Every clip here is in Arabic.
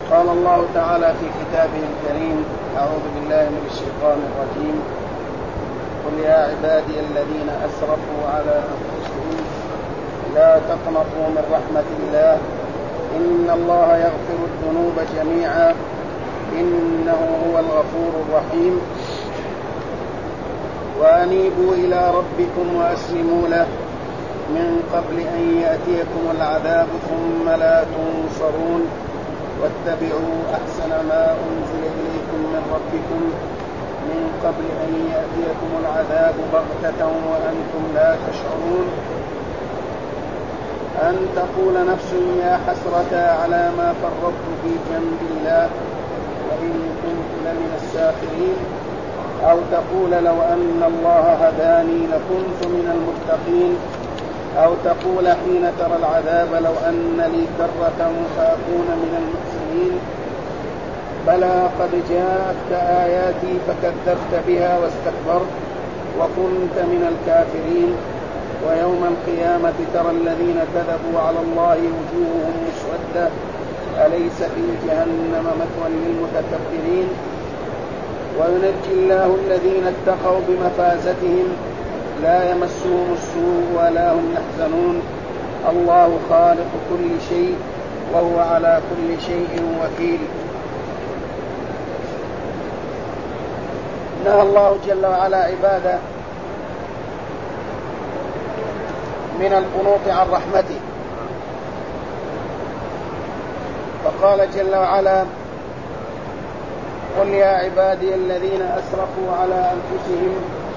قال الله تعالى في كتابه الكريم: أعوذ بالله من الشيطان الرجيم. قل يا عبادي الذين أسرفوا على أنفسهم لا تقنطوا من رحمة الله إن الله يغفر الذنوب جميعا إنه هو الغفور الرحيم. وأنيبوا إلى ربكم وأسلموا له من قبل أن يأتيكم العذاب ثم لا تنصرون واتبعوا أحسن ما أنزل إليكم من ربكم من قبل أن يأتيكم العذاب بغتة وأنتم لا تشعرون أن تقول نفس يا حسرة على ما فرطت في جنب الله وإن كنت لمن الساخرين أو تقول لو أن الله هداني لكنت من المتقين أو تقول حين ترى العذاب لو أن لي كرة فأكون من المحسنين بلى قد جاءتك آياتي فكذبت بها واستكبرت وكنت من الكافرين ويوم القيامة ترى الذين كذبوا على الله وجوههم مسودة أليس في جهنم مثوى للمتكبرين وينجي الله الذين اتقوا بمفازتهم لا يمسهم السوء ولا هم يحزنون الله خالق كل شيء وهو على كل شيء وكيل. نهى الله جل وعلا عباده من القنوط عن رحمته، فقال جل وعلا: قل يا عبادي الذين أسرفوا على أنفسهم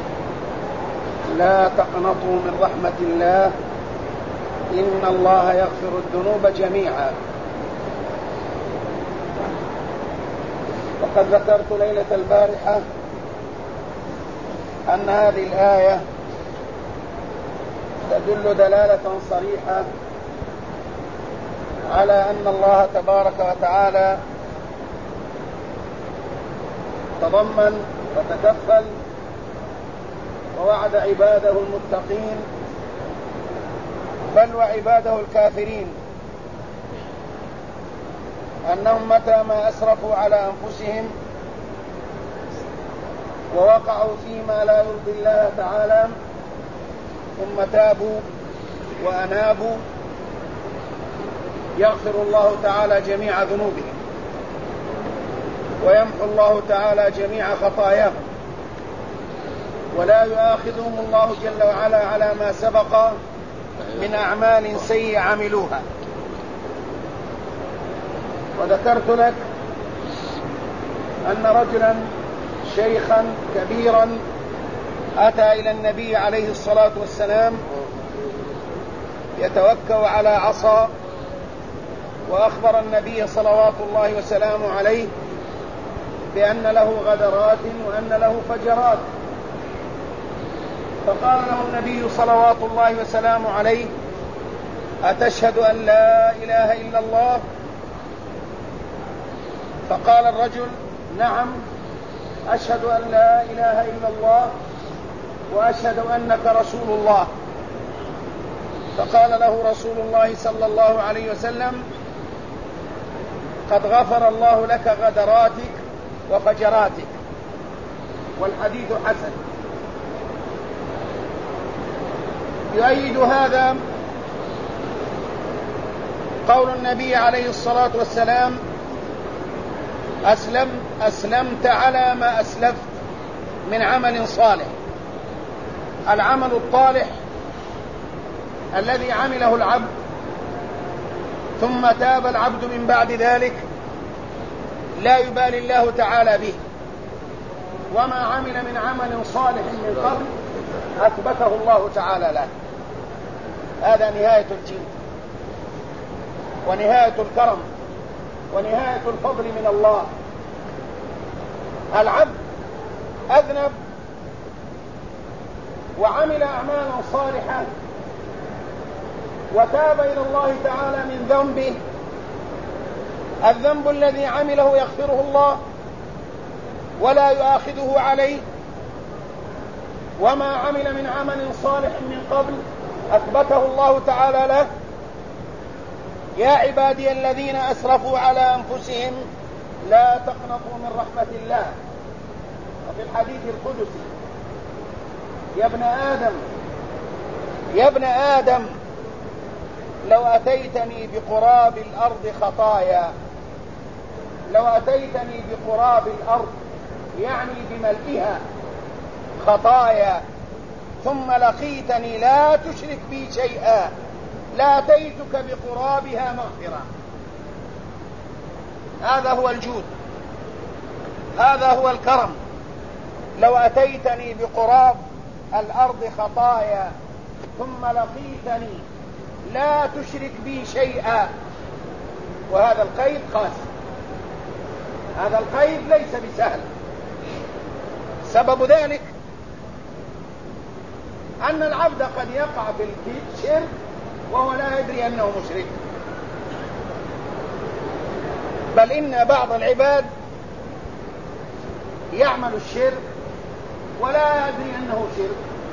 لا تقنطوا من رحمة الله إن الله يغفر الذنوب جميعا. وقد ذكرت ليلة البارحة أن هذه الآية تدل دلالة صريحة على أن الله تبارك وتعالى تضمن وتكفل ووعد عباده المتقين بل وعباده الكافرين أنهم متى ما أسرفوا على أنفسهم ووقعوا فيما لا يرضي الله تعالى ثم تابوا وأنابوا يغفر الله تعالى جميع ذنوبهم ويمحو الله تعالى جميع خطاياهم ولا يؤاخذهم الله جل وعلا على ما سبق من أعمال سيئة عملوها. وذكرت لك أن رجلا شيخا كبيرا أتى إلى النبي عليه الصلاة والسلام يتوكأ على عصا، وأخبر النبي صلوات الله وسلامه عليه بأن له غدرات وأن له فجرات، فقال له النبي صلوات الله وسلامه عليه: أتشهد أن لا إله إلا الله؟ فقال الرجل: نعم أشهد أن لا إله إلا الله وأشهد أنك رسول الله. فقال له رسول الله صلى الله عليه وسلم: قد غفر الله لك غدراتك وفجراتك. والحديث حسن. يؤيد هذا قول النبي عليه الصلاة والسلام: أسلمت على ما أسلفت من عمل صالح. العمل الطالح الذي عمله العبد ثم تاب العبد من بعد ذلك لا يبالي الله تعالى به، وما عمل من عمل صالح من قبل أثبته الله تعالى له. هذا نهاية الجود ونهاية الكرم ونهاية الفضل من الله. العبد أذنب وعمل أعمالا صالحة وتاب إلى الله تعالى من ذنبه، الذنب الذي عمله يغفره الله ولا يؤاخذه عليه، وما عمل من عمل صالح من قبل أثبته الله تعالى له، يا عبادي الذين أسرفوا على أنفسهم لا تقنطوا من رحمة الله. وفي الحديث القدسي يا ابن آدم لو أتيتني بقراب الأرض خطايا، لو أتيتني بقراب الأرض يعني بملئها خطايا ثم لقيتني لا تشرك بي شيئا لأتيتك بقرابها مغفرة. هذا هو الجود، هذا هو الكرم. لو أتيتني بقراب الأرض خطايا ثم لقيتني لا تشرك بي شيئا. وهذا القيد قاسي، هذا القيد ليس بسهل. سبب ذلك أن العبد قد يقع بالشرك وهو لا يدري أنه مشرك، بل إن بعض العباد يعمل الشرك ولا يدري أنه شرك.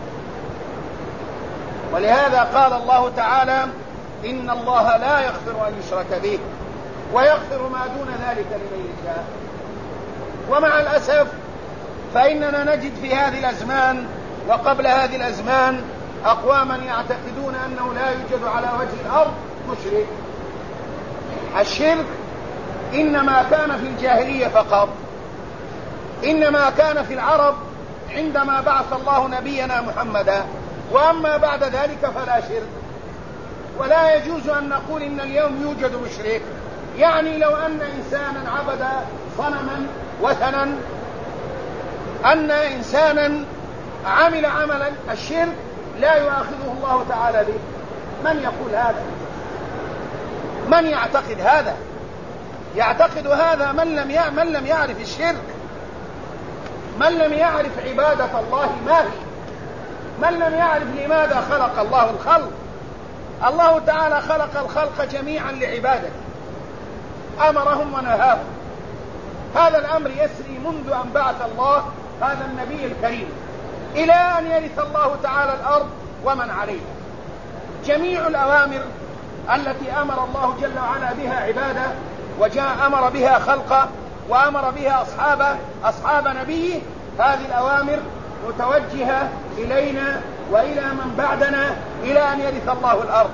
ولهذا قال الله تعالى إن الله لا يغفر أن يشرك به ويغفر ما دون ذلك لمن يشاء. ومع الأسف فإننا نجد في هذه الأزمان وقبل هذه الأزمان أقواما يعتقدون أنه لا يوجد على وجه الأرض مشرك. الشرك إنما كان في الجاهلية فقط، إنما كان في العرب عندما بعث الله نبينا محمدا، وأما بعد ذلك فلا شرك. ولا يجوز أن نقول إن اليوم يوجد مشرك، يعني لو أن إنسانا عبد صنما وثنا، أن إنسانا عمل عملا الشرك لا يؤاخذه الله تعالى به. من يقول هذا؟ من يعتقد هذا؟ يعتقد هذا من لم يعرف الشرك، من لم يعرف عبادة الله ما هي، من لم يعرف لماذا خلق الله الخلق. الله تعالى خلق الخلق جميعا لعبادته، أمرهم ونهاهم. هذا الأمر يسري منذ أن بعث الله هذا النبي الكريم إلى أن يرث الله تعالى الأرض ومن عليها. جميع الأوامر التي أمر الله جل وعلا بها عباده وجاء أمر بها خلقه وأمر بها أصحاب نبيه، هذه الأوامر متوجهة إلينا وإلى من بعدنا إلى أن يرث الله الأرض.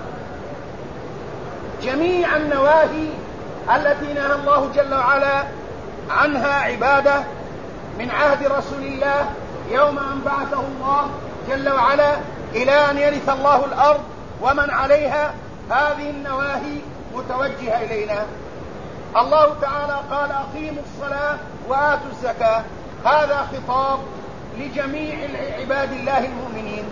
جميع النواهي التي نهى الله جل وعلا عنها عباده من عهد رسول الله يوم أن بعثه الله جل وعلا إلى أن يرث الله الأرض ومن عليها، هذه النواهي متوجهة إلينا. الله تعالى قال أقيموا الصلاة وآتوا الزكاة، هذا خطاب لجميع عباد الله المؤمنين،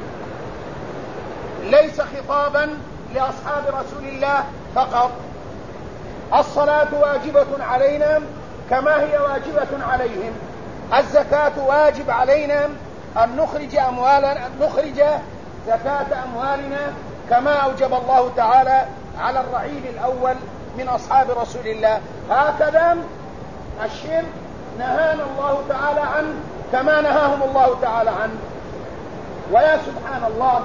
ليس خطابا لأصحاب رسول الله فقط. الصلاة واجبة علينا كما هي واجبة عليهم، الزكاة واجب علينا أن نخرج زكاة أموالنا كما أوجب الله تعالى على الرعيل الأول من أصحاب رسول الله. هكذا الشرك نهانا الله تعالى عنه كما نهاهم الله تعالى عنه. ويا سبحان الله،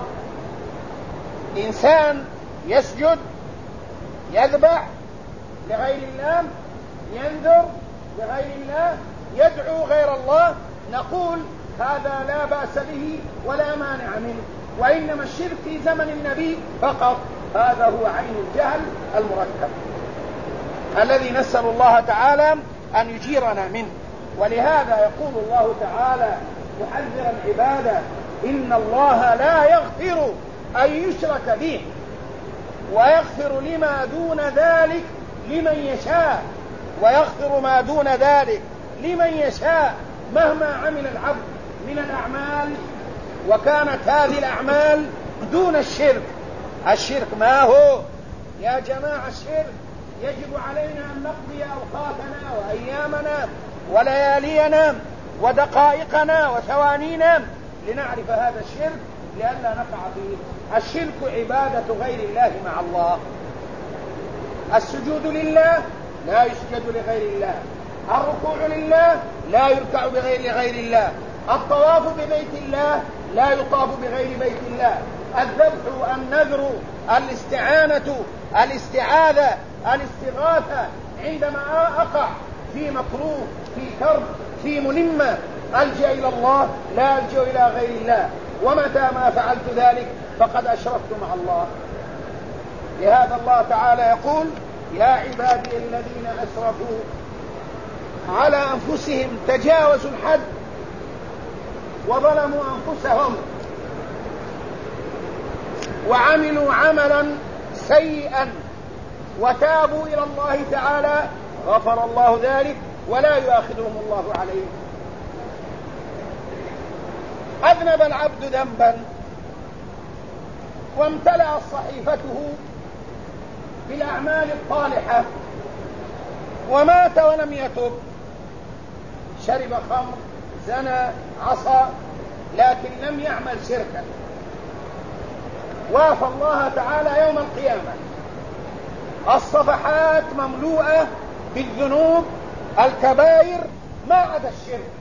إنسان يسجد يذبح لغير الله، ينذر لغير الله، يدعو غير الله، نقول هذا لا بأس به ولا مانع منه، وإنما الشرك في زمن النبي فقط. هذا هو عين الجهل المركب الذي نسأل الله تعالى أن يجيرنا منه. ولهذا يقول الله تعالى محذرا عباده إن الله لا يغفر أن يشرك به ويغفر لما دون ذلك لمن يشاء، ويغفر ما دون ذلك لمن يشاء مهما عمل العبد من الأعمال، وكانت هذه الأعمال دون الشرك. الشرك ما هو يا جماعة؟ الشرك يجب علينا أن نقضي أوقاتنا وأيامنا وليالينا ودقائقنا وثوانينا لنعرف هذا الشرك لئلا نقع فيه. الشرك عبادة غير الله مع الله. السجود لله لا يسجد لغير الله، الركوع لله لا يركع لغير الله، الطواف ببيت الله لا يطاف بغير بيت الله، الذبح، النذر، الاستعانة الاستعاذة الاستغاثة عندما أقع في مكروه في كرب في ملمة ألجأ إلى الله لا ألجأ إلى غير الله، ومتى ما فعلت ذلك فقد أشركت مع الله. لهذا الله تعالى يقول يا عبادي الذين أسرفوا على أنفسهم تجاوزوا الحد وظلموا أنفسهم وعملوا عملا سيئا وتابوا إلى الله تعالى غفر الله ذلك ولا يؤاخذهم الله عليه. أذنب العبد ذنبا وامتلأت صحيفته بالأعمال الصالحة ومات ولم يتب، شرب خمر زنى عصى لكن لم يعمل شركا، وافى الله تعالى يوم القيامة الصفحات مملوءة بالذنوب الكبائر ما عدا الشرك.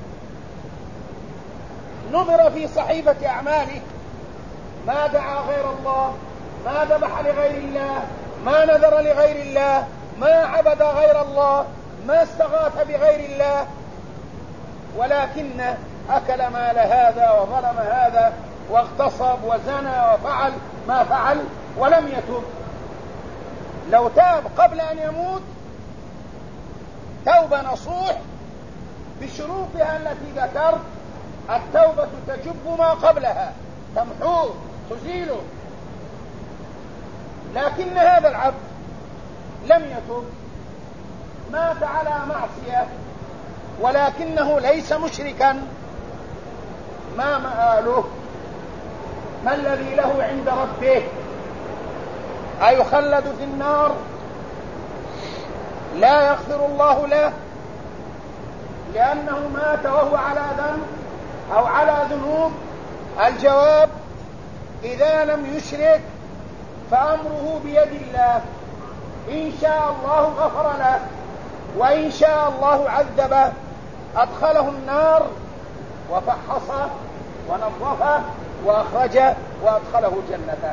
نظر في صحيفة أعماله ما دعا غير الله، ما ذبح لغير الله، ما نذر لغير الله، ما عبد غير الله، ما استغاث بغير الله، ولكن أكل مال هذا وظلم هذا واغتصب وزنى وفعل ما فعل ولم يتوب. لو تاب قبل أن يموت توبة نصوح بشروطها التي ذكرت، التوبة تجب ما قبلها تمحوه تزيله، لكن هذا العبد لم يتب، مات على معصية ولكنه ليس مشركا، ما مآله؟ ما الذي له عند ربه؟ أيخلد في النار لا يغفر الله له لأنه مات وهو على ذنب أو على ذنوب؟ الجواب إذا لم يشرك فأمره بيد الله، إن شاء الله غفر له وإن شاء الله عذبه، أدخله النار وفحصه ونظفه وأخرجه وأدخله جنته.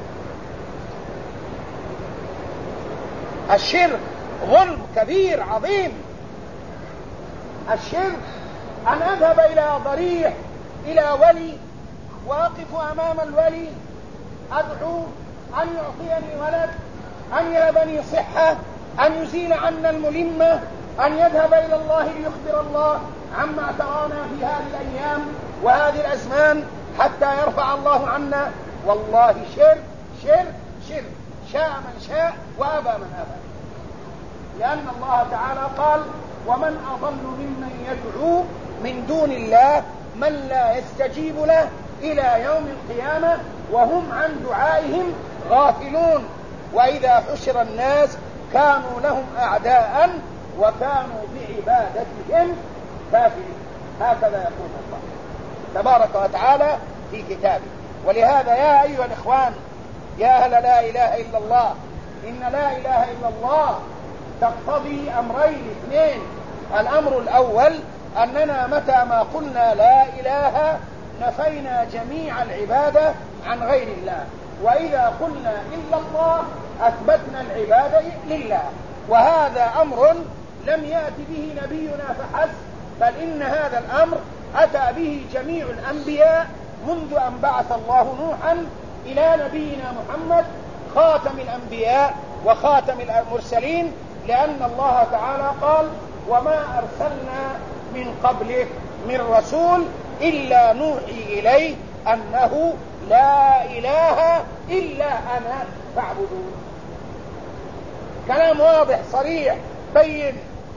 الشرك ظلم كبير عظيم. الشرك أن أذهب إلى ضريح إلى ولي وأقف أمام الولي أدعو أن يعطيني ولد، أن يهبني صحة، أن يزيل عنا الملمة، أن يذهب إلى الله ليخبر الله عما ترانا في هذه الأيام وهذه الأزمان حتى يرفع الله عنا. والله شرك شرك شرك، شاء من شاء وأبى من أبى، لأن الله تعالى قال ومن أضل ممن يدعو من دون الله من لا يستجيب له إلى يوم القيامة وهم عن دعائهم غافلون، وإذا حشر الناس كانوا لهم أعداء وكانوا بعبادتهم كافرين. هكذا يقول الله تبارك وتعالى في كتابه. ولهذا يا أيها الإخوان يا أهل لا إله إلا الله، إن لا إله إلا الله تقتضي أمرين اثنين. الأمر الأول أننا متى ما قلنا لا إله نفينا جميع العبادة عن غير الله، وإذا قلنا إلا الله أثبتنا العبادة لله. وهذا أمر لم يأتي به نبينا فحسب، بل إن هذا الأمر أتى به جميع الأنبياء منذ أن بعث الله نوحا إلى نبينا محمد خاتم الأنبياء وخاتم المرسلين، لأن الله تعالى قال وما أرسلنا من قبلك من رسول إلا نوحي إليه أنه لا إله إلا أنا فاعبدون. كلام واضح صريح بين.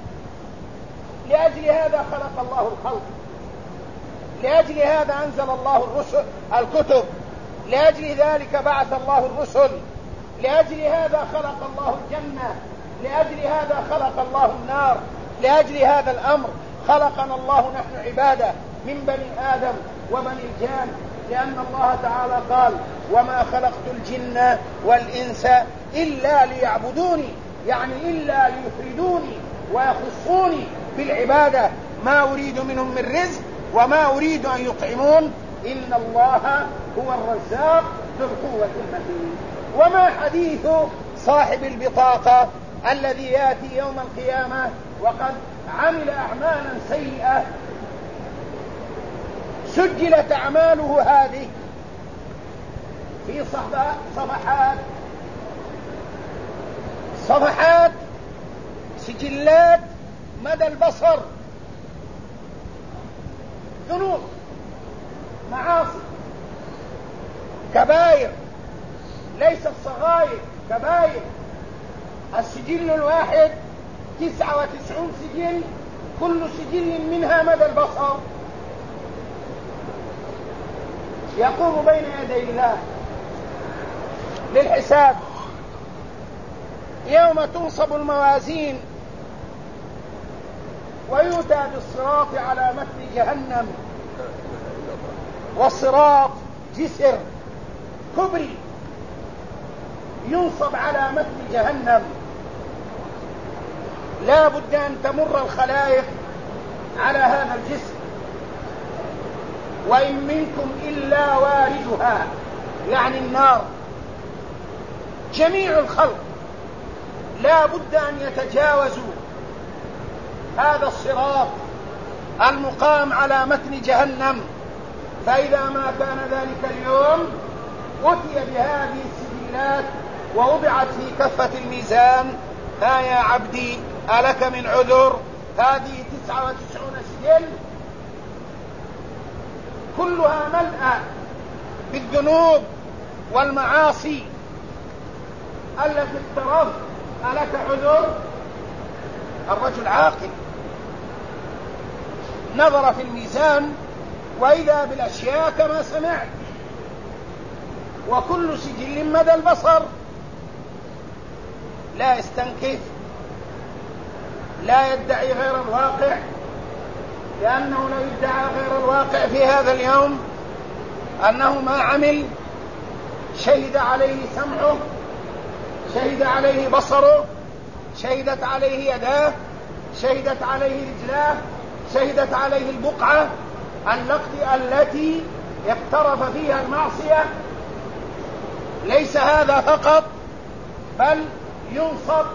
لأجل هذا خلق الله الخلق، لأجل هذا أنزل الله الكتب، لأجل ذلك بعث الله الرسل، لأجل هذا خلق الله الجنة، لأجل هذا خلق الله النار، لأجل هذا الأمر خلقنا الله نحن عباده من بني آدم وبني الجان، لأن الله تعالى قال وما خلقت الجن والإنس إلا ليعبدوني، يعني إلا ليفردوني ويخصوني بالعبادة، ما أريد منهم من رزق وما أريد أن يطعمون، إن الله هو الرزاق ذو القوة المتين. وما حديث صاحب البطاقة الذي يأتي يوم القيامة وقد عمل أعمالا سيئة سجلت أعماله هذه في صفحات سجلات مدى البصر، ذنوب، معاصي، كبائر، ليست صغائر، كبائر. السجل الواحد 99 سجل، كل سجل منها مدى البصر، يقوم بين يدي الله للحساب. يوم تنصب الموازين ويؤتى بالصراط على متن جهنم، والصراط جسر كبري ينصب على متن جهنم، لا بد أن تمر الخلائق على هذا الجسر، وإن منكم إلا واردها، يعني النار. جميع الخلق لا بد أن يتجاوزوا هذا الصراط المقام على متن جهنم. فإذا ما كان ذلك اليوم أتي بهذه السجلات ووضعت في كفة الميزان: ها يا عبدي ألك من عذر؟ هذه 99 سجل كلها ملأى بالذنوب والمعاصي التي اقترفت. ألك عذر؟ الرجل عاقل نظر في الميزان وإذا بالأشياء كما سمعت، وكل سجل مدى البصر، لا يستنكف، لا يدعي غير الواقع، لأنه لو ادعى غير الواقع في هذا اليوم أنه ما عمل، شهد عليه سمعه، شهد عليه بصره، شهدت عليه يداه، شهدت عليه رجلاه، شهدت عليه البقعة التي اقترف فيها المعصية. ليس هذا فقط، بل ينصب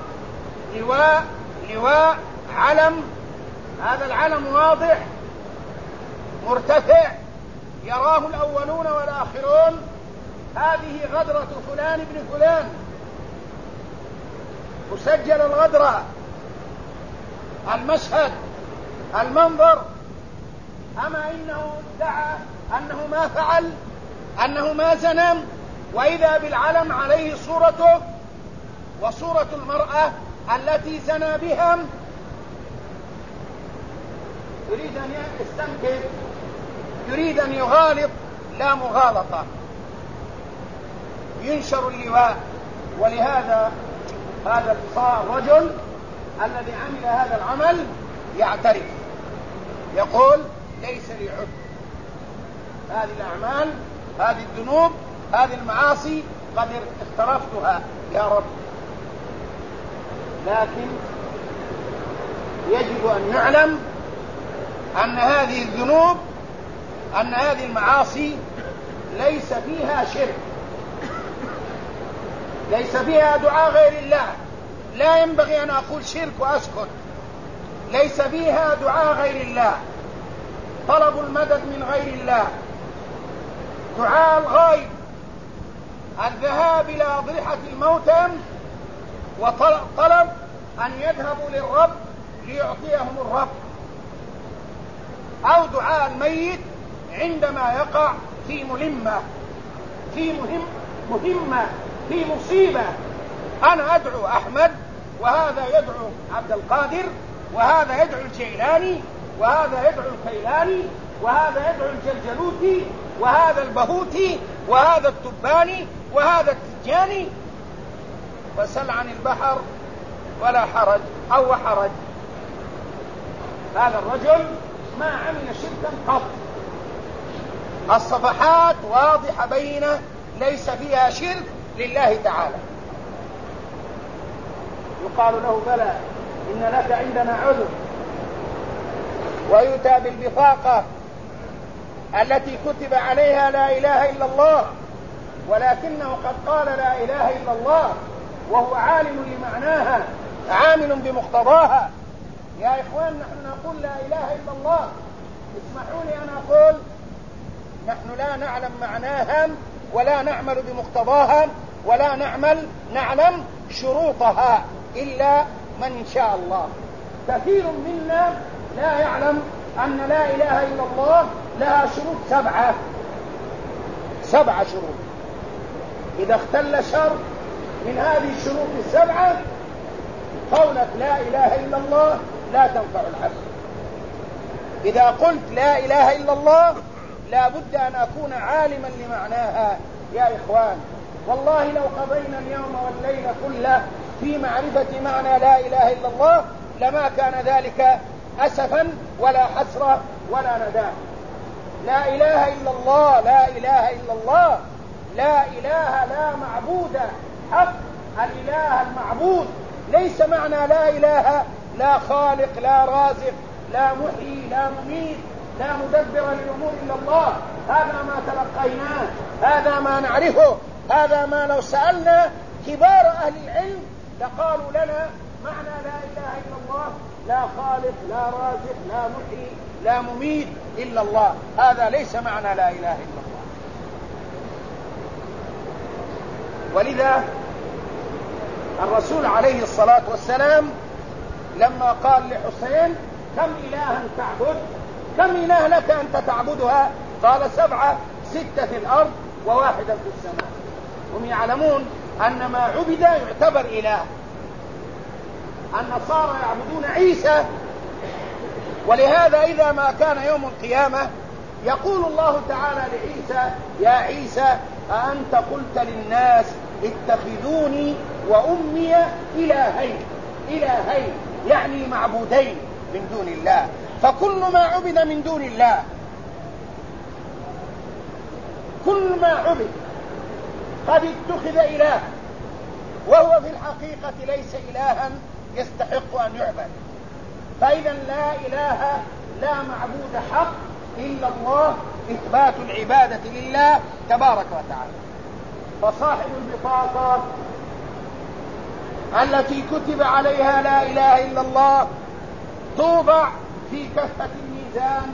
لواء علم، هذا العلم واضح مرتفع يراه الأولون والآخرون، هذه غدرة فلان ابن فلان، مسجل الغدرة، المشهد، المنظر. أما إنه ادعى أنه ما فعل، أنه ما زنم، وإذا بالعلم عليه صورته وصورة المرأة التي زنى بها. يريد أن يستنكر، يريد أن يغالط، لا مغالطة، ينشر اللواء. ولهذا هذا الرجل الذي عمل هذا العمل يعترف، يقول: ليس لي عذر، هذه الأعمال، هذه الذنوب، هذه المعاصي قد اقترفتها يا رب. لكن يجب أن نعلم أن هذه الذنوب، أن هذه المعاصي ليس فيها شرك، ليس فيها دعاء غير الله. لا ينبغي أن أقول شرك وأسكت. ليس فيها دعاء غير الله، طلب المدد من غير الله، دعاء الغائب، الذهاب إلى أضرحة الموتى وطلب أن يذهبوا للرب ليعطيهم الرب، أو دعاء الميت عندما يقع في ملمة، في مهمة، في مصيبة. أنا أدعو أحمد، وهذا يدعو عبد القادر، وهذا يدعو الجيلاني، وهذا يدعو الكيلاني، وهذا يدعو الجلجلوتي، وهذا البهوتي، وهذا التباني، وهذا التجاني. فسل عن البحر ولا حرج أو حرج. هذا الرجل ما عمل شركا قط، الصفحات واضحة بينه، ليس فيها شرك لله تعالى. يقال له: بلى، إن لك عندنا عذر. ويؤتى بالبطاقة التي كتب عليها لا إله إلا الله، ولكنه قد قال لا إله إلا الله وهو عالم لمعناها عامل بمقتضاها. يا إخوان نحن نقول لا إله إلا الله، اسمحوا لي أن أقول نحن لا نعلم معناها ولا نعمل بمقتضاها ولا نعلم شروطها إلا من شاء الله. كثير منا لا يعلم أن لا إله إلا الله لها شروط 7 شروط. إذا اختل شرط من هذه الشروط 7 قولك لا إله إلا الله لا تنفع العبد. إذا قلت لا إله إلا الله لا بد أن أكون عالما لمعناها. يا إخوان والله لو قضينا اليوم والليل كله في معرفة معنى لا إله إلا الله لما كان ذلك أسفا ولا حسرة ولا ندامة. لا إله إلا الله، لا إله إلا الله، لا إله لا معبود حق. الإله المعبود ليس معنى لا إله لا خالق لا رازق لا محيي لا مميت لا مدبر للأمور إلا الله. هذا ما تلقيناه، هذا ما نعرفه، هذا ما لو سألنا كبار أهل العلم لقالوا لنا معنى لا إله إلا الله لا خالق لا رازق لا محيي لا مميت إلا الله. هذا ليس معنى لا إله إلا الله. ولذا الرسول عليه الصلاة والسلام لما قال لحسين كم إلها تعبد، كم إله لك أنت تعبدها؟ قال 7، 6 في الأرض و1 في السماء. هم يعلمون أن ما عبد يعتبر إله. النصارى يعبدون عيسى، ولهذا إذا ما كان يوم القيامة يقول الله تعالى لعيسى يا عيسى أأنت قلت للناس اتخذوني وأمي إلهين يعني معبودين من دون الله. فكل ما عبد من دون الله، كل ما عبد قد اتخذ إله وهو في الحقيقة ليس إلها يستحق أن يعبد. فإذا لا إله لا معبود حق إلا الله، إثبات العبادة لله تبارك وتعالى. فصاحب البطاقة التي كتب عليها لا إله إلا الله توضع في كفة الميزان،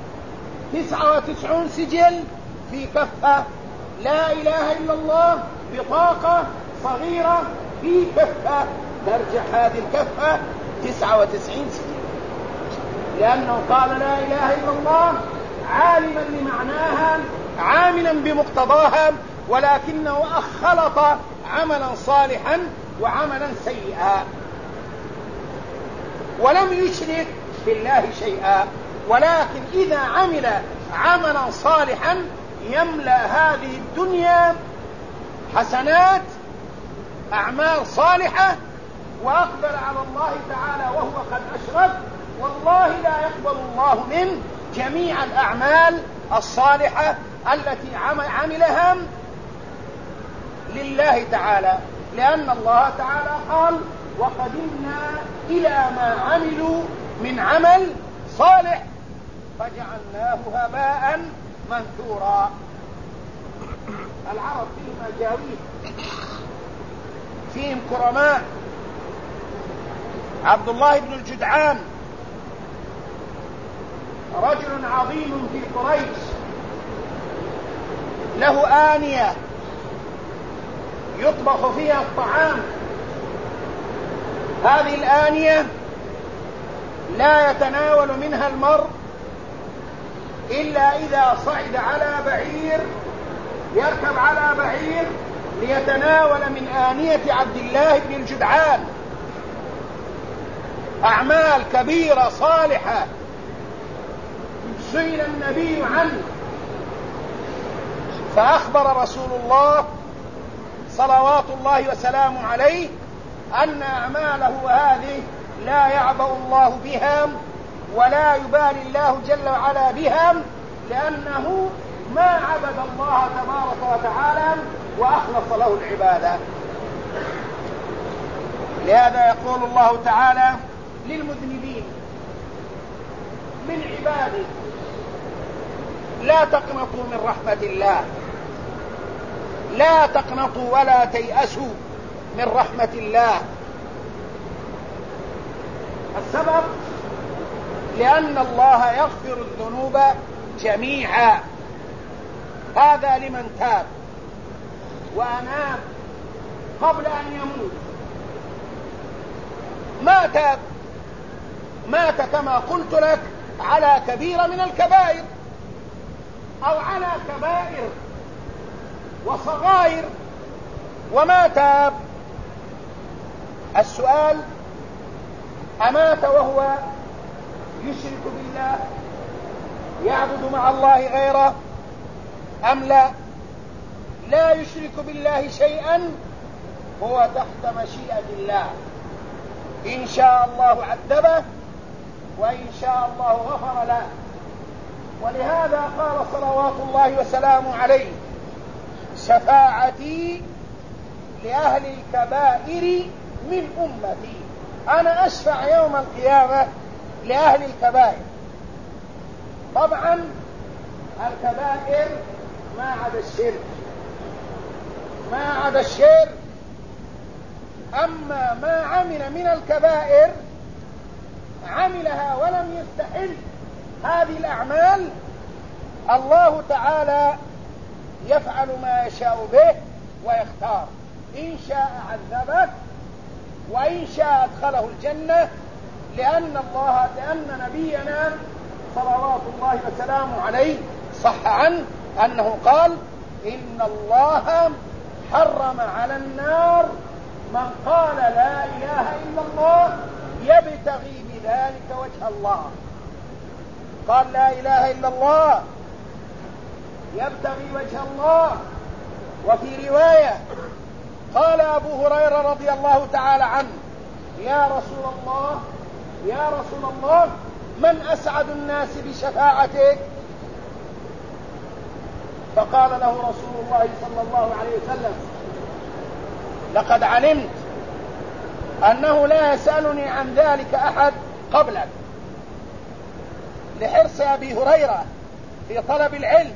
99 سجل في كفة، لا إله إلا الله بطاقة صغيرة في كفة، ترجع هذه الكفة 99 سجل، لأنه قال لا إله إلا الله عالما لمعناها عاملا بمقتضاها، ولكنه خلط عملا صالحا وعملا سيئا ولم يشرك بالله شيئا. ولكن إذا عمل عملا صالحا يملأ هذه الدنيا حسنات أعمال صالحة، وأقبل على الله تعالى وهو قد أشرك، والله لا يقبل الله منه جميع الأعمال الصالحة التي عملها لله تعالى، لأن الله تعالى قال وقدمنا إلى ما عملوا من عمل صالح فجعلناه هباء منثورا. العرب فيهم أجاويل، فيهم كرماء. عبد الله بن الجدعان رجل عظيم في قريش، له آنية يطبخ فيها الطعام. هذه الآنية لا يتناول منها المرء إلا إذا صعد على بعير، يركب على بعير ليتناول من آنية عبد الله بن الجدعان. أعمال كبيرة صالحة سئل النبي عنه، فأخبر رسول الله صلوات الله وسلامه عليه أن أعماله هذه لا يعبأ الله بها ولا يبالي الله جل وعلا بها، لأنه ما عبد الله تبارك وتعالى وأخلص له العبادة. لهذا يقول الله تعالى للمذنبين من عباده لا تقنطوا من رحمة الله، لا تقنطوا ولا تيأسوا من رحمة الله. السبب لأن الله يغفر الذنوب جميعا، هذا لمن تاب وأناب قبل أن يموت. ما تاب، مات كما قلت لك على كبيرة من الكبائر أو على كبائر وصغائر وما تاب. السؤال: أمات وهو يشرك بالله، يعبد مع الله غيره، أم لا؟ لا يشرك بالله شيئا، هو تحت مشيئة الله. إن شاء الله عذبه وإن شاء الله غفر له. ولهذا قال صلوات الله وسلامه عليه: شفاعتي لأهل الكبائر من أمتي. أنا أشفع يوم القيامة لأهل الكبائر. طبعا الكبائر ما عدا الشرك، ما عدا الشرك. أما ما عمل من الكبائر عملها ولم يستحل هذه الأعمال، الله تعالى يفعل ما يشاء به ويختار. إن شاء عذبه وإن شاء أدخله الجنة، لأن نبينا صلوات الله وسلامه عليه صح عنه أنه قال: إن الله حرم على النار من قال لا إله إلا الله يبتغي بذلك وجه الله. قال لا إله إلا الله يبتغي وجه الله. وفي رواية قال أبو هريرة رضي الله تعالى عنه: يا رسول الله يا رسول الله، من أسعد الناس بشفاعتك؟ فقال له رسول الله صلى الله عليه وسلم: لقد علمت أنه لا يسألني عن ذلك أحد قبلك، لحرص أبي هريرة في طلب العلم.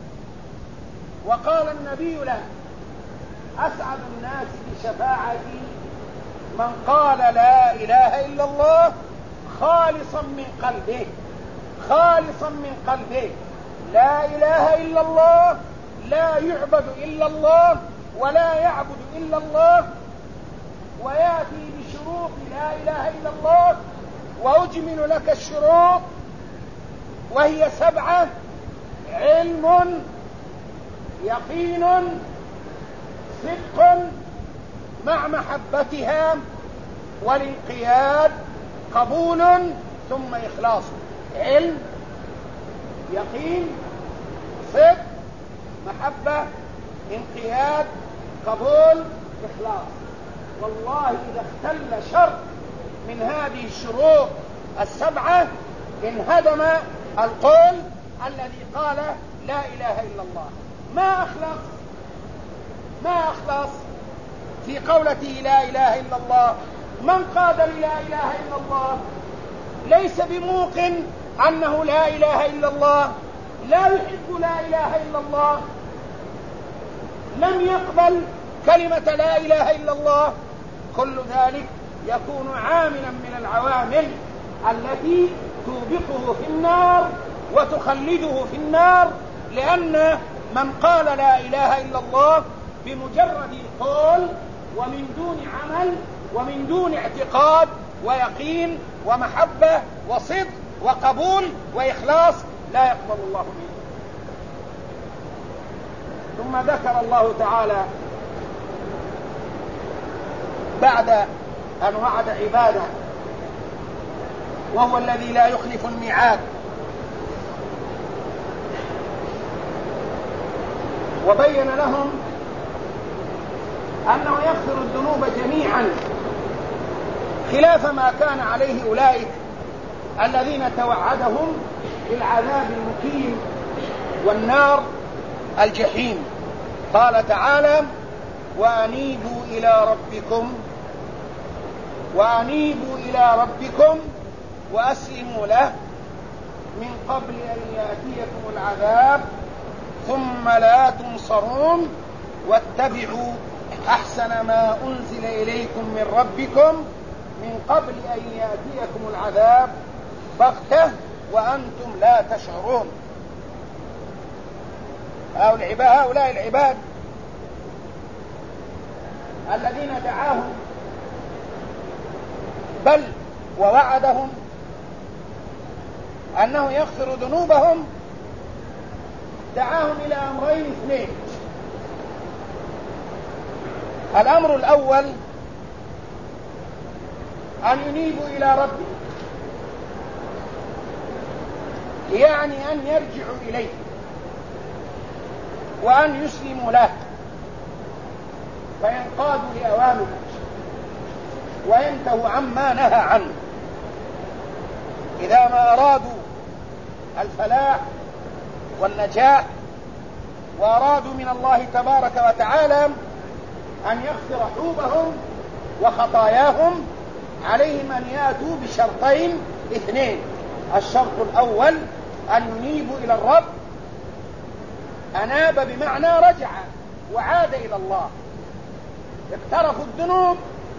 وقال النبي له: أسعد الناس بشفاعتي من قال لا إله إلا الله خالصا من قلبه، خالصا من قلبه. لا إله إلا الله، لا يعبد إلا الله ولا يعبد إلا الله، ويأتي بشروط لا إله إلا الله. وأجمل لك الشروط وهي 7: علم، يقين، صدق مع محبتها، والانقياد، قبول، ثم إخلاص. علم، يقين، صدق، محبة، انقياد، قبول، إخلاص. والله إذا اختل شرط من هذه الشروط 7 انهدم القول الذي قال لا إله إلا الله. ما أخلص في قولته لا إله إلا الله. من قال لا إله إلا الله ليس بموقن أنه لا إله إلا الله، لا يحب لا إله إلا الله، لم يقبل كلمة لا إله إلا الله. كل ذلك يكون عاملا من العوامل التي توبقه في النار وتخلده في النار. لأن من قال لا إله إلا الله بمجرد القول ومن دون عمل ومن دون اعتقاد ويقين ومحبة وصدق وقبول وإخلاص لا يقبل الله منه. ثم ذكر الله تعالى بعد أن وعد عباده وهو الذي لا يخلف الميعاد، وبين لهم أنه يغفر الذنوب جميعا خلاف ما كان عليه أولئك الذين توعدهم بالعذاب المقيم والنار الجحيم. قال تعالى: وأنيبوا إلى ربكم وأسلموا له من قبل أن يأتيكم العذاب ثم لا تنصرون واتبعوا أحسن ما أنزل إليكم من ربكم من قبل أن يأتيكم العذاب بغتة وأنتم لا تشعرون. هؤلاء العباد الذين دعاهم بل ووعدهم أنه يغفر ذنوبهم، دعاهم إلى أمرين اثنين. الأمر الأول أن ينيبوا إلى ربهم، يعني أن يرجعوا إليه وأن يسلموا له فينقادوا لأوامره وينتهوا عما نهى عنه. إذا ما أرادوا الفلاح والنجاح وأرادوا من الله تبارك وتعالى أن يغفر حوبهم وخطاياهم، عليهم أن يأتوا بشرطين اثنين. الشرط الأول أن ينيبوا إلى الرب، أناب بمعنى رجع وعاد إلى الله، اقترفوا الذنوب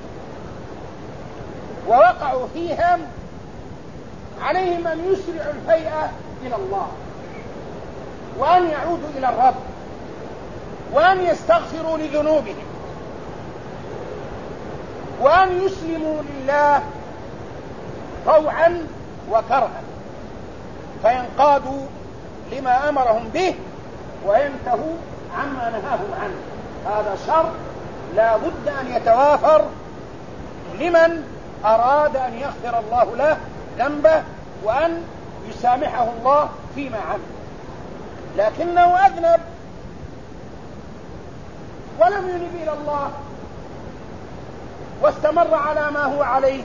ووقعوا فيها، عليهم أن يسرعوا الفيئة إلى الله وأن يعودوا إلى الرب وأن يستغفروا لذنوبهم وأن يسلموا لله طوعا وكرها، فينقادوا لما أمرهم به وينتهوا عما نهاهم عنه. هذا شرط لا بد أن يتوافر لمن أراد أن يغفر الله له ذنبه وأن يسامحه الله فيما عمل. لكنه أذنب ولم ينب إلى الله واستمر على ما هو عليه،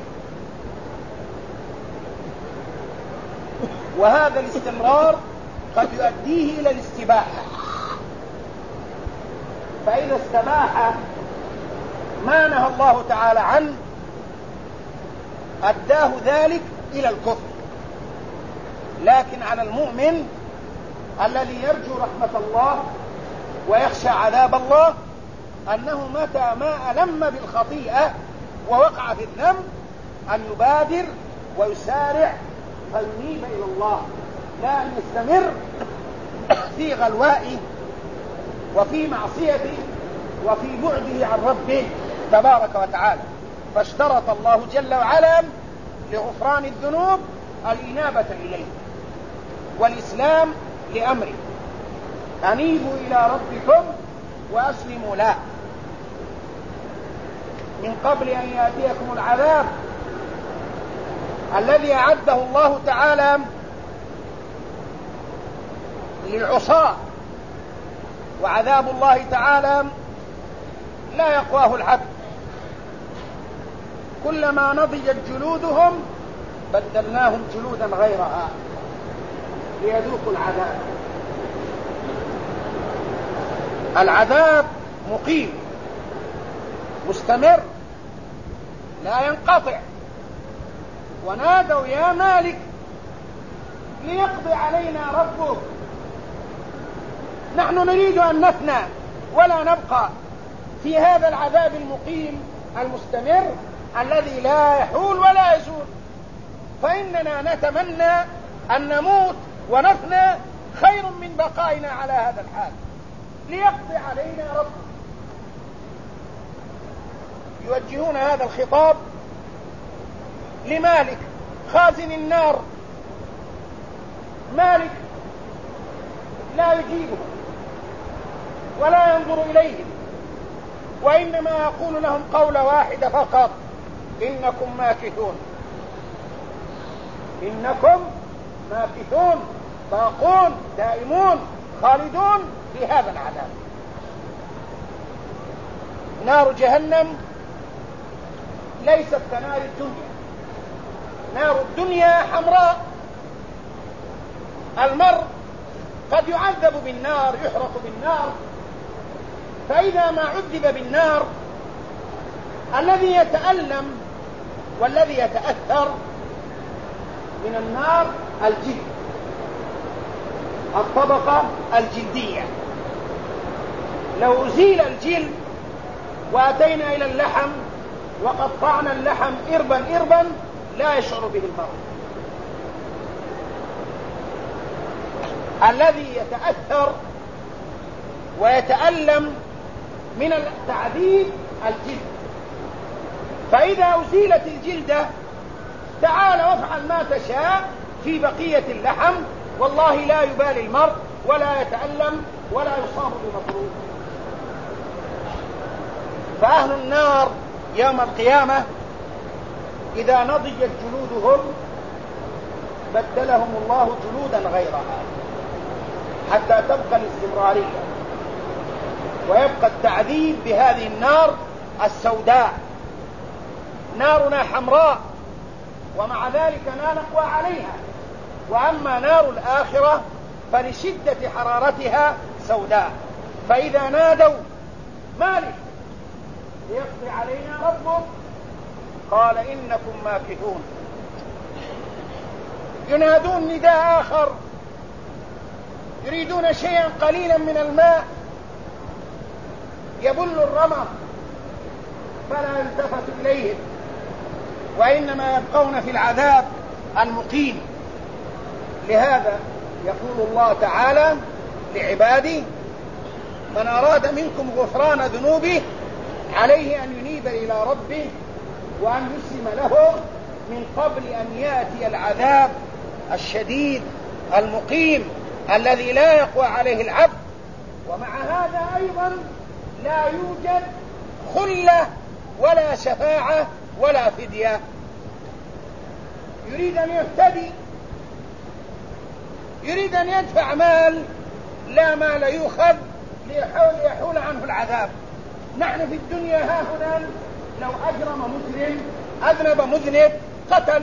وهذا الاستمرار قد يؤديه إلى الاستباحة. فإذا استباح ما نهى الله تعالى عنه أداه ذلك إلى الكفر. لكن على المؤمن الذي يرجو رحمة الله ويخشى عذاب الله أنه متى ما ألم بالخطيئة ووقع في الذنب أن يبادر ويسارع فينيب إلى الله، لا أن يستمر في غلوائه وفي معصيته وفي بعده عن ربه تبارك وتعالى. فاشترط الله جل وعلا لغفران الذنوب الإنابة إليه والإسلام لأمره. أنيبوا إلى ربكم وأسلموا له من قبل أن يأتيكم العذاب الذي أعده الله تعالى للعصاة. وعذاب الله تعالى لا يقواه العبد، كلما نضجت جلودهم بدلناهم جلودا غيرها ليذوقوا العذاب. العذاب مقيم مستمر لا ينقطع. ونادوا يا مالك ليقضي علينا ربك، نحن نريد أن نفنى ولا نبقى في هذا العذاب المقيم المستمر الذي لا يحول ولا يزول، فإننا نتمنى أن نموت ونفنى خير من بقائنا على هذا الحال، ليقضي علينا ربك. يوجهون هذا الخطاب لمالك خازن النار. مالك لا يجيبهم ولا ينظر إليهم، وإنما يقول لهم قولة واحدة فقط: إنكم ماكثون، إنكم ماكثون، باقون دائمون خالدون في هذا العذاب. نار جهنم ليست كنار الدنيا، نار الدنيا حمراء. المرء قد يعذب بالنار، يحرق بالنار، فإذا ما عذب بالنار الذي يتألم والذي يتأثر من النار الجلد، الطبقة الجلدية. لو أزيل الجلد وأتينا إلى اللحم وقطعنا اللحم إربا إربا لا يشعر به المرء. الذي يتأثر ويتألم من التعذيب الجلد، فإذا أزيلت الجلدة تعال وافعل ما تشاء في بقية اللحم، والله لا يبالي المرء ولا يتألم ولا يصاب بمكروه. فأهل النار يوم القيامة إذا نضجت جلودهم بدلهم الله جلودا غيرها حتى تبقى الاستمرارية ويبقى التعذيب بهذه النار السوداء. نارنا حمراء ومع ذلك لا نقوى عليها، وأما نار الآخرة فلشدة حرارتها سوداء. فإذا نادوا مالك ليقضي علينا ربك قال إنكم ماكثون. ينادون نداء آخر يريدون شيئا قليلا من الماء يبل الرمى فلا يلتفت إليهم، وإنما يبقون في العذاب المقيم. لهذا يقول الله تعالى لعباده: من أراد منكم غفران ذنوبه عليه أن ينيب إلى ربه وأن يسلم له من قبل أن يأتي العذاب الشديد المقيم الذي لا يقوى عليه العبد. ومع هذا أيضا لا يوجد خلة ولا شفاعة ولا فدية. يريد أن يفتدي، يريد أن يدفع مال، لا مال يؤخذ ليحول عنه العذاب. نحن في الدنيا هاهنا لو أجرم مجرم أذنب مذنب قتل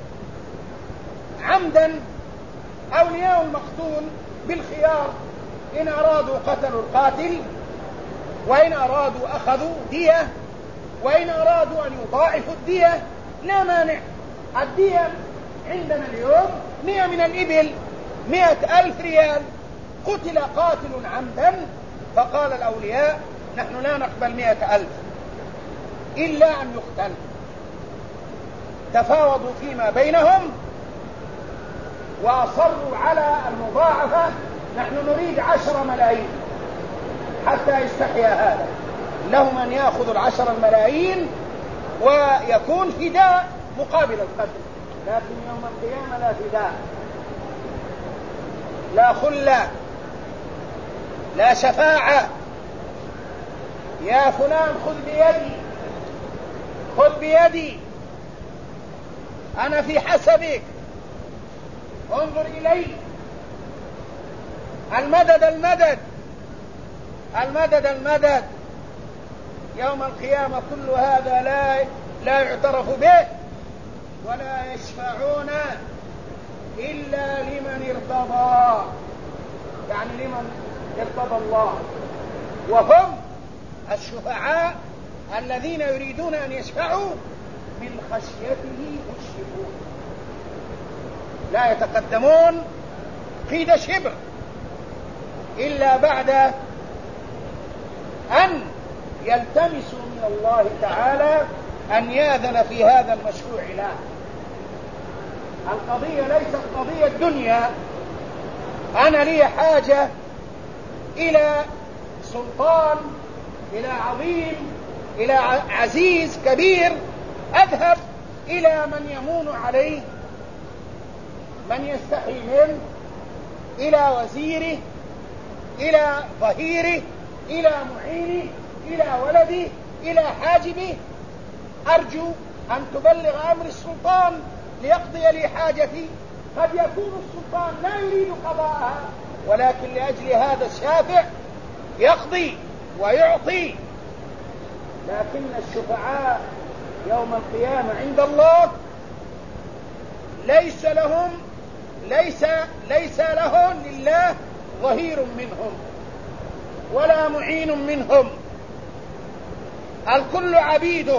عمدا أولياء المقتول بالخيار، إن أرادوا قتلوا القاتل وإن أرادوا أخذوا دية وإن أرادوا أن يضاعفوا الدية لا مانع. الدية عندنا اليوم 100 من الإبل 100,000 ريال. قتل قاتل عمدا فقال الأولياء نحن لا نقبل 100,000 إلا أن يقتل. تفاوضوا فيما بينهم وأصروا على المضاعفة، نحن نريد 10 ملايين حتى يستحيا هذا. لهم أن يأخذوا 10 ملايين ويكون فداء مقابل القتل. لكن يوم القيامة لا فداء، لا خلة، لا شفاعة. يا فلان خذ بيدي، خذ بيدي، أنا في حسبك، انظر إلي، المدد المدد المدد المدد. يوم القيامة كل هذا لا يعترف به ولا يشفعون إلا لمن ارتضى، يعني لمن ارتضى الله، وهم الشفعاء الذين يريدون أن يشفعوا من خشيته مشفقون، لا يتقدمون قيد شبر إلا بعد أن يلتمسوا من الله تعالى أن يأذن في هذا المشروع له. القضية ليست قضية الدنيا، أنا لي حاجة إلى سلطان، إلى عظيم، إلى عزيز كبير، أذهب إلى من يمون عليه، من يستحي منه، إلى وزيره، إلى ظهيره، إلى معينه، إلى ولده، إلى حاجبه. أرجو أن تبلغ أمر السلطان ليقضي لي حاجتي. قد يكون السلطان لا يريد قضاءها، ولكن لأجل هذا الشافع يقضي ويعطي. لكن الشفعاء يوم القيامة عند الله ليس لهم لله ظهير منهم ولا معين منهم. الكل عبيده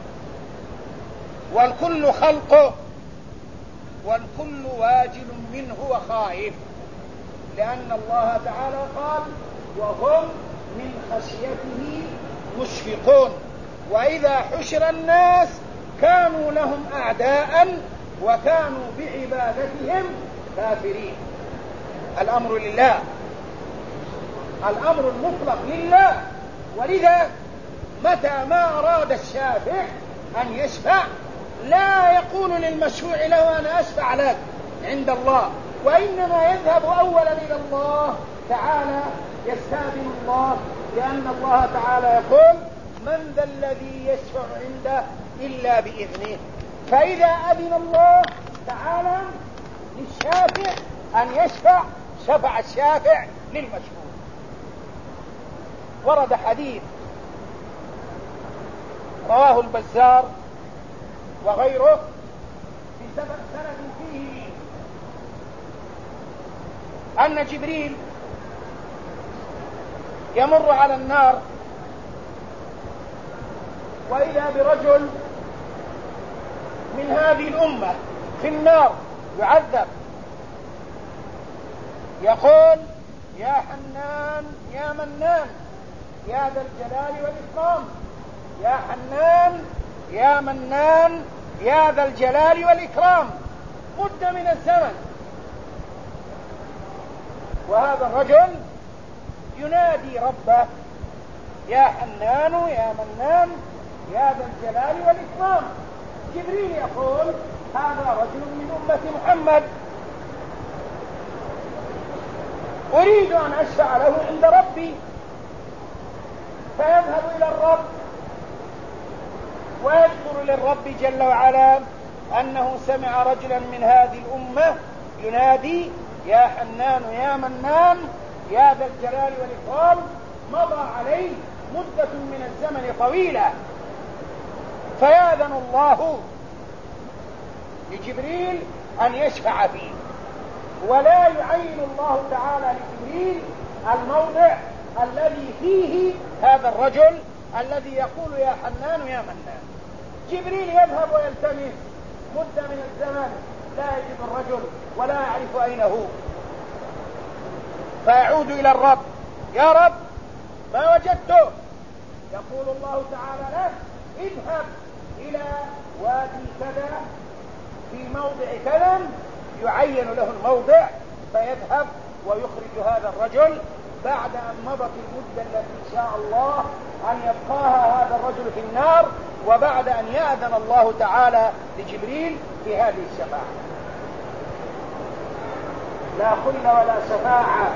والكل خلقه والكل واجل منه وخائف، لأن الله تعالى قال وهم من خشيته مشفقون، وإذا حشر الناس كانوا لهم أعداء وكانوا بعبادتهم كافرين. الأمر لله، الأمر المطلق لله. ولذا متى ما أراد الشافع أن يشفع لا يقول للمشفوع له أنا أشفع لك عند الله، وإنما يذهب أولا إلى الله تعالى يستأذن الله، لأن الله تعالى يقول من ذا الذي يشفع عنده إلا بإذنه. فإذا أذن الله تعالى للشافع أن يشفع شفع الشافع للمشفوع. ورد حديث رواه البزار وغيره بسبب سند فيه أن جبريل يمر على النار وإذا برجل من هذه الأمة في النار يعذب، يقول يا حنان يا منان يا ذا الجلال والإكرام، يا حنان يا منان يا ذا الجلال والإكرام، مدة من الزمن، وهذا الرجل ينادي ربه يا حنان يا منان يا ذا الجلال والإكرام. جبريل يقول هذا رجل من أمة محمد، أريد أن أشفع له عند ربي. فيذهب إلى الرب ويذكر للرب جل وعلا أنه سمع رجلا من هذه الأمة ينادي يا حنان يا منان يا ذا الجلال والإكرام، مضى عليه مدة من الزمن طويلة، فيأذن الله لجبريل أن يشفع فيه، ولا يعين الله تعالى لجبريل الموضع الذي فيه هذا الرجل الذي يقول يا حنان يا منان. جبريل يذهب ويلتمس مدة من الزمن لا يجد الرجل ولا يعرف أين هو، فيعود إلى الرب يا رب ما وجدته. يقول الله تعالى له اذهب إلى وادي كذا في موضع كذا، يعين له الموضع، فيذهب ويخرج هذا الرجل بعد أن مضت المدة التي شاء الله أن يبقاها هذا الرجل في النار، وبعد أن يأذن الله تعالى لجبريل في هذه الشفاعة. لا خل ولا شفاعة،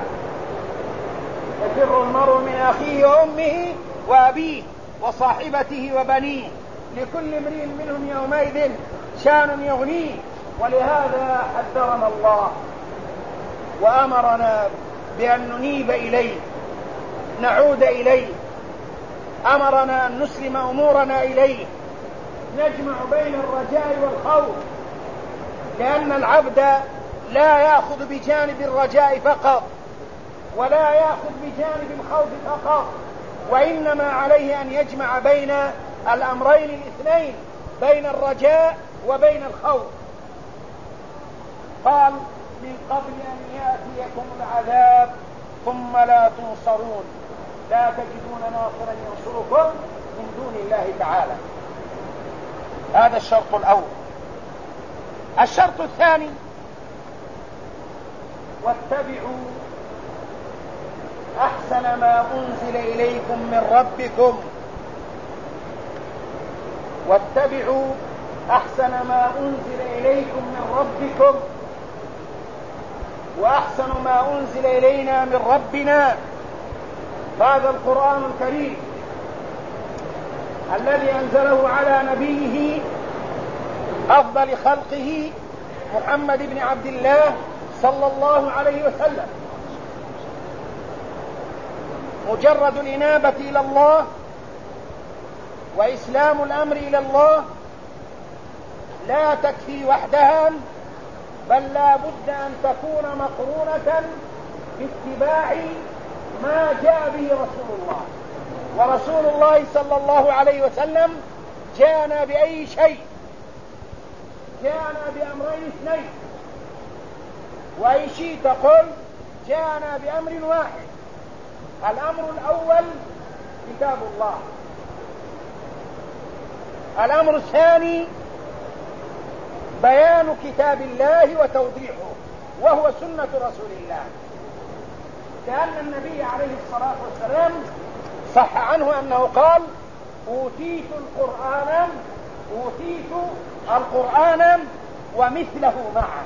يفر المرء من أخيه وأمه وأبيه وصاحبته وبنيه، لكل امرئ منهم يومئذ شان يغنيه. ولهذا حذرنا الله وأمرنا بأن ننيب إليه، نعود إليه، أمرنا أن نسلم أمورنا إليه، نجمع بين الرجاء والخوف، لأن العبد لا يأخذ بجانب الرجاء فقط ولا يأخذ بجانب الخوف فقط، وإنما عليه أن يجمع بين الأمرين الاثنين، بين الرجاء وبين الخوف. قال من قبل أن يأتيكم العذاب ثم لا تنصرون، لا تجدون ناصرا ينصركم من دون الله تعالى. هذا الشرط الأول. الشرط الثاني واتبعوا أحسن ما أنزل إليكم من ربكم، واتبعوا أحسن ما أنزل إليكم من ربكم، وأحسن ما أنزل إلينا من ربنا هذا القرآن الكريم الذي أنزله على نبيه أفضل خلقه محمد بن عبد الله صلى الله عليه وسلم. مجرد الإنابة إلى الله وإسلام الأمر إلى الله لا تكفي وحدها، بل لا بد أن تكون مقرونة باتباع ما جاء به رسول الله. ورسول الله صلى الله عليه وسلم جاءنا بأي شيء؟ جاءنا بأمرين اثنين، وأي شيء تقول جاءنا بأمر واحد. الأمر الأول كتاب الله الأمر الثاني بيان كتاب الله وتوضيحه، وهو سنة رسول الله، لأن النبي عليه الصلاة والسلام صح عنه أنه قال: أوتيت القرآن ومثله معه،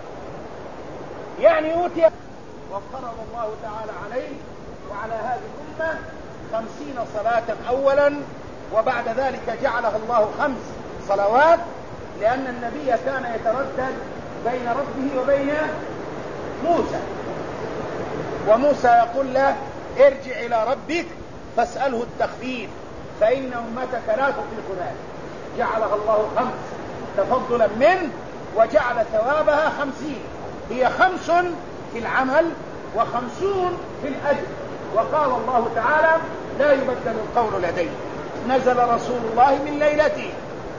يعني أوتي. وافترض الله تعالى عليه وعلى هذه الأمة 50 صلاة أولا، وبعد ذلك جعلها الله 5 صلوات، لأن النبي كان يتردد بين ربه وبين موسى، وموسى يقول له: ارجع إلى ربك فاسأله التخفيف فإن أمتك لا تطيق ذلك. جعلها الله 5 تفضلا منه، وجعل ثوابها 50، هي 5 في العمل و50 في الأجر. وقال الله تعالى: لا يبدل القول لدي. نزل رسول الله من ليلته،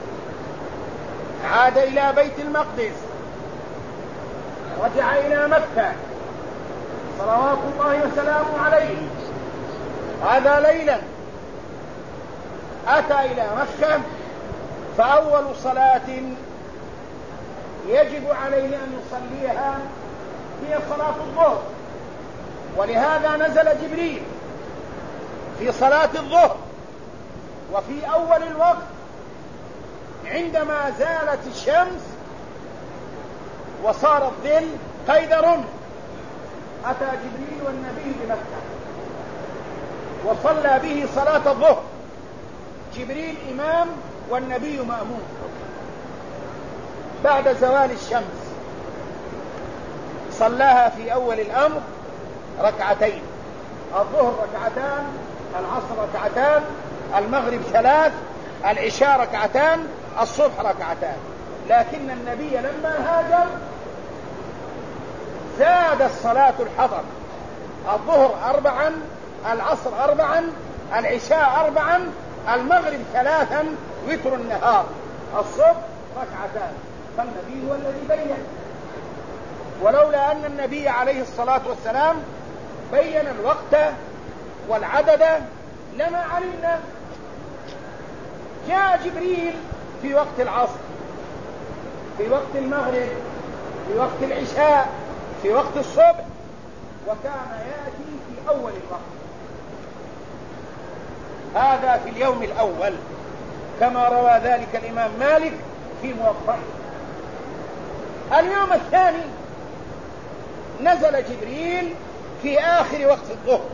عاد إلى بيت المقدس، رجع إلى مكة صلوات الله وسلامه عليه، هذا ليلا أتى إلى مكة، فأول صلاة يجب عليه أن يصليها هي صلاة الظهر، ولهذا نزل جبريل في صلاة الظهر، وفي أول الوقت عندما زالت الشمس وصار الظل قيد رمح، أتى جبريل والنبي بمكة وصلى به صلاة الظهر، جبريل إمام والنبي مأموم. بعد زوال الشمس صلاها في أول الأمر ركعتين، الظهر ركعتان، العصر ركعتان، المغرب 3، العشاء ركعتان، الصبح ركعتان. لكن النبي لما هاجر زاد الصلاة الحضر، الظهر 4، العصر 4، العشاء 4، المغرب 3، وتر النهار، الصبح ركعتان. فالنبي هو الذي بين، ولولا أن النبي عليه الصلاة والسلام بين الوقت والعدد لما علمنا. جاء جبريل في وقت العصر، في وقت المغرب، في وقت العشاء، في وقت الصبح، وكان يأتي في أول الوقت. هذا في اليوم الأول كما روى ذلك الإمام مالك في موطئه. اليوم الثاني نزل جبريل في آخر وقت الظهر،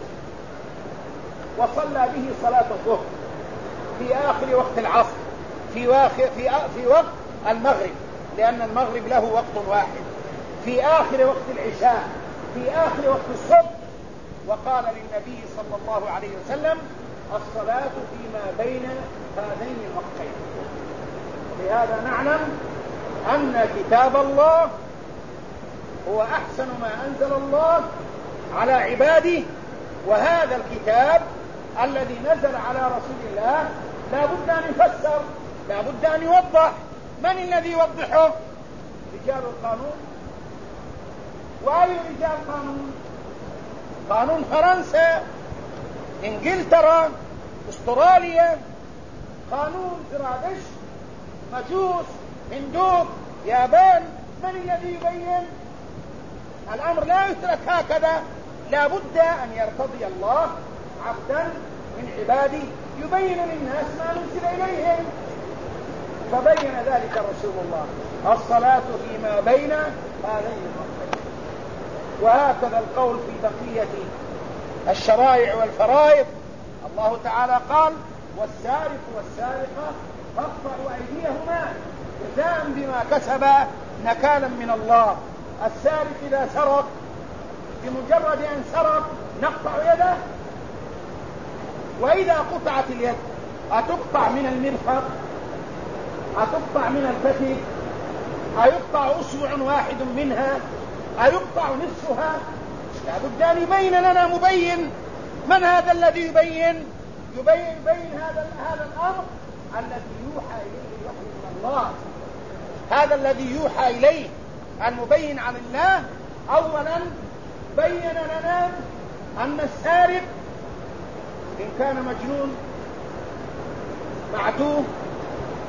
وصلى به صلاة الظهر في آخر وقت العصر، في وقت المغرب، لأن المغرب له وقت واحد، في آخر وقت العشاء، في آخر وقت الصبح. وقال للنبي صلى الله عليه وسلم: الصلاة فيما بين هذين الوقتين. لهذا نعلم أن كتاب الله هو أحسن ما أنزل الله على عباده، وهذا الكتاب الذي نزل على رسول الله لا بد أن يفسر، لا بد أن يوضح. من الذي يوضحه؟ رجال القانون. وأي رجال قانون؟ قانون فرنسا، إنجلترا، أستراليا، قانون زرادش، مجوس، هندوب، يابان. من الذي يبين؟ الأمر لا يترك هكذا، لا بد أن يرتضي الله عبدا من عباده يبين للناس ما نزل إليهم، فبين ذلك رسول الله: الصلاة فيما بين هذين الوقتين. وهكذا القول في بقية الشرائع والفرائض. الله تعالى قال: والسارق والسارقة فاقطعوا أيديهما جزاء بما كسبا نكالا من الله. السارق إذا سرق بمجرد أن سرق نقطع يده، وإذا قطعت اليد أتقطع من المرفق، أتقطع من الكتف، أيقطع أصبع واحد منها، أيقطع نصفها؟ لا بد أن يبين لنا مبين. من هذا الذي يبين هذا الأمر الذي يوحى إليه الوحي من الله، هذا الذي يوحى إليه المبين عن الله. أولا بين لنا أن السارق إن كان مجنون معتوه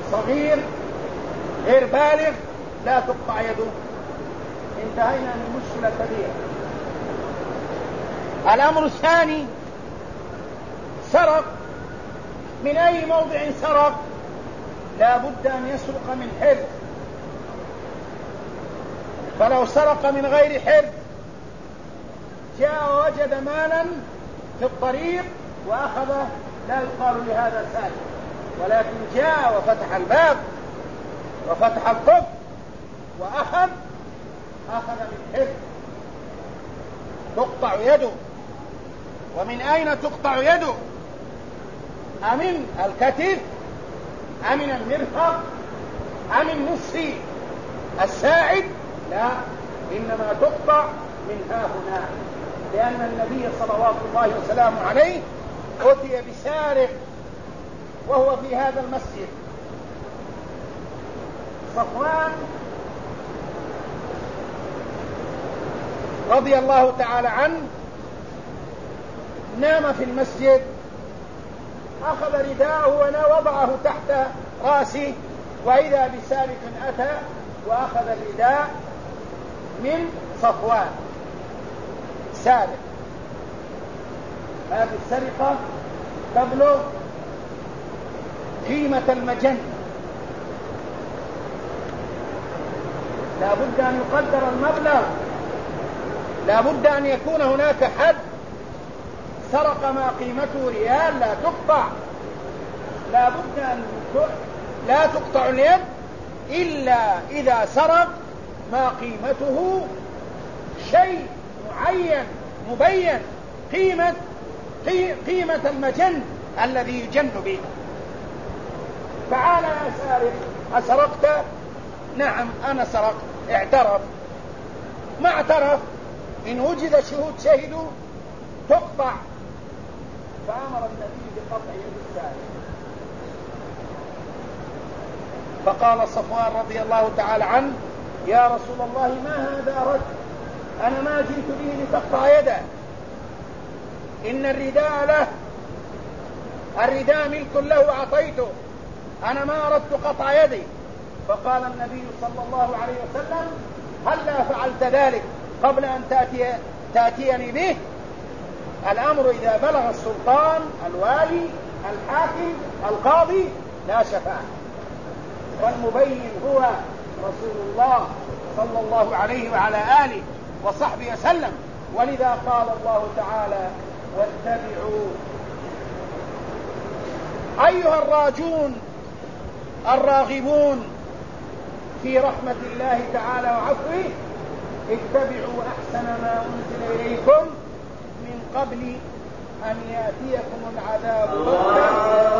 صغير غير بالغ لا تقطع يده. انتهينا من مشكلة كبيرة. الأمر الثاني، سرق، من أي موضع سرق لا بد أن يسرق من حرز، فلو سرق من غير حرز جاء ووجد مالا في الطريق وأخذه لا يقال لهذا سارق، ولكن جاء وفتح الباب وفتح القفل وأخذ من حرز تقطع يده. ومن أين تقطع يده؟ أمن الكتف، أمن المرفق، أمن نصف الساعد؟ لا، إنما تقطع من ها هنا، لأن النبي صلوات الله وسلامه عليه أتي بسارق وهو في هذا المسجد. صفوان رضي الله تعالى عنه نام في المسجد، أخذ رداءه ووضعه تحت رأسه، وإذا بسارق أتى وأخذ الرداء من صفوان. سارق، هذه السرقة تبلغ قيمة المجن، لا بد أن يقدر المبلغ، لا بد أن يكون هناك حد. سرق ما قيمته ريال لا تقطع، لا بد أن لا تقطع اليد إلا إذا سرق ما قيمته شيء معين مبين، قيمة المجن الذي يجن به. تعال يا سارق، أسرقت؟ نعم أنا سرقت. اعترف؟ ما اعترف، إن وجد شهود شهدوا تقطع. فأمر النبي بقطع يد السارق. فقال صفوان رضي الله تعالى عنه: يا رسول الله ما هذا أردت، أنا ما جئت به لتقطع يده، إن الرداء له، الرداء ملك له أعطيته، أنا ما أردت قطع يدي. فقال النبي صلى الله عليه وسلم: هلا فعلت ذلك قبل أن تأتيني به؟ الأمر إذا بلغ السلطان، الوالي، الحاكم، القاضي، لا شفاعة، والمبين هو رسول الله صلى الله عليه وعلى آله وصحبه وسلم. ولذا قال الله تعالى: واتبعوا أيها الراجون الراغبون في رحمة الله تعالى وعفوه، اتبعوا أحسن ما أنزل إليكم من قبل أن يأتيكم العذاب بغتة